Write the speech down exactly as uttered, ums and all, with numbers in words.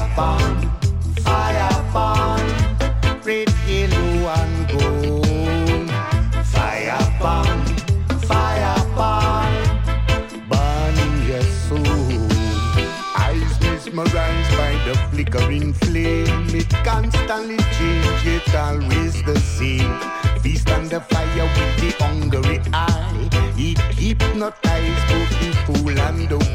upon, fire upon, red, yellow and gold. Fire upon, fire upon, burning your soul. Eyes mesmerized by the flickering flame. It constantly changes, yet always the same. Feast on the fire with the hungry eye. It hypnotizes both the fool and the